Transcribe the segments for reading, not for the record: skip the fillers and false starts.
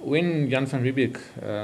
when Jan van Riebeeck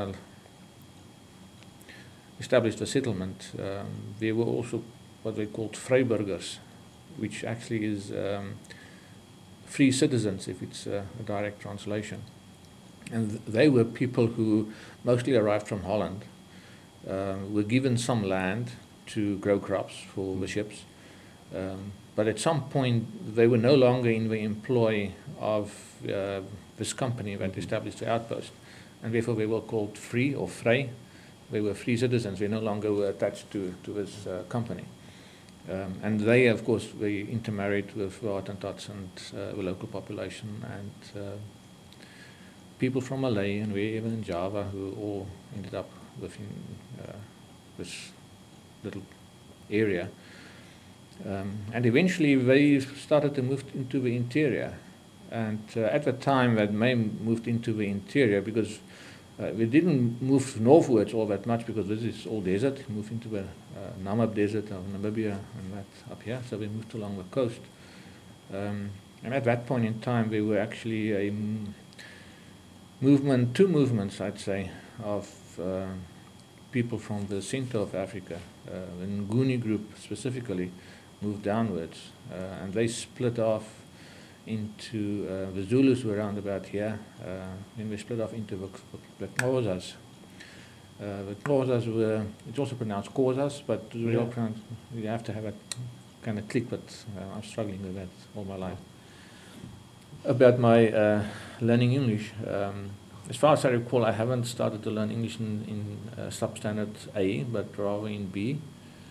established the settlement, there were also what they called Vryburgers, which actually is free citizens, if it's a direct translation. And they were people who mostly arrived from Holland, were given some land to grow crops for the ships. But at some point, they were no longer in the employ of this company that established the outpost. And therefore, they were called free or vrij. They were free citizens. They no longer were attached to this company. And they, of course, they intermarried with the Hottentots and the local population and people from Malay and even in Java who all ended up within this little area. And eventually they started to move into the interior. And at the time that they moved into the interior, because we didn't move northwards all that much because this is all desert. We moved into the Namib Desert of Namibia and that up here. So we moved along the coast. And at that point in time, we were actually a movement, two movements, I'd say, of people from the center of Africa. The Nguni group specifically moved downwards, and they split off into the Zulus were around about here. Then we split off into the Xhosas. The Xhosas were, it's also pronounced Xhosas, but you have to have a kind of click, but I'm struggling with that all my life. About my learning English, as far as I recall, I haven't started to learn English in substandard A, but rather in B.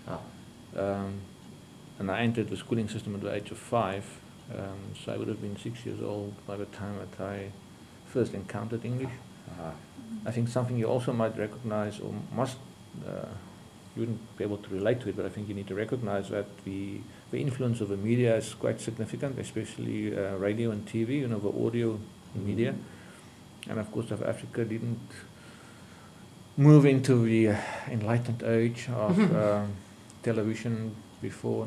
And I entered the schooling system at the age of 5, so I would have been 6 years old by the time that I first encountered English. I think something you also might recognize, or must, you wouldn't be able to relate to it, but I think you need to recognize that the influence of the media is quite significant, especially radio and TV, the audio media. And of course, South Africa didn't move into the enlightened age of television before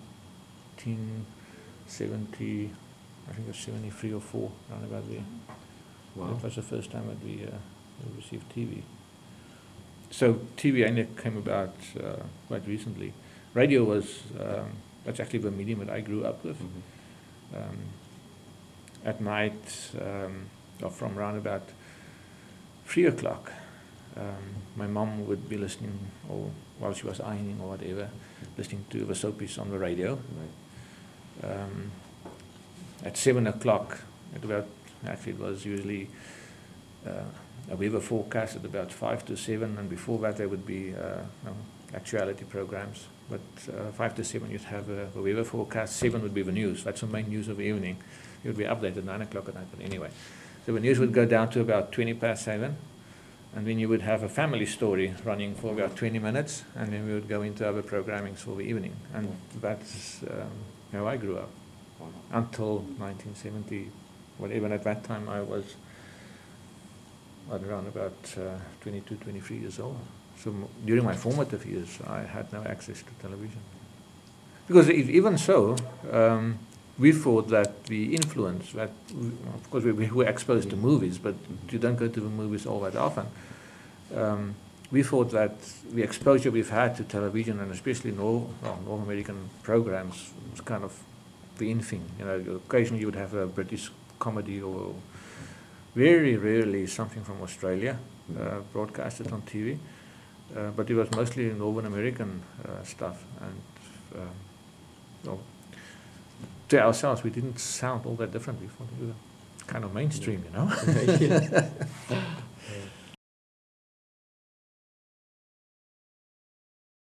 1970, I think it was 73 or 4, around about there. Wow. That was the first time that we received TV. So TV only came about quite recently. Radio was, that's actually the medium that I grew up with. At night, or from around about 3 o'clock, my mom would be listening, or while she was ironing or whatever, listening to the soapies on the radio. At 7 o'clock, actually it was usually a weather forecast at about 5 to 7, and before that there would be actuality programs. But 5 to 7 you'd have a weather forecast, 7 would be the news. That's the main news of the evening. It would be updated at 9 o'clock at night, but anyway. So the news would go down to about 20 past 7, and then you would have a family story running for about 20 minutes, and then we would go into other programmings for the evening. And that's how I grew up until 1970, whatever. And at that time I was around about 22, 23 years old. So during my formative years, I had no access to television. Because even so, we thought that the influence that, of course, we were exposed to movies, but you don't go to the movies all that often. We thought that the exposure we've had to television, and especially North American programs, was kind of the in thing. Occasionally you would have a British comedy, or very rarely something from Australia broadcasted on TV. But it was mostly Northern American stuff, and to ourselves we didn't sound all that different. We thought we were kind of mainstream,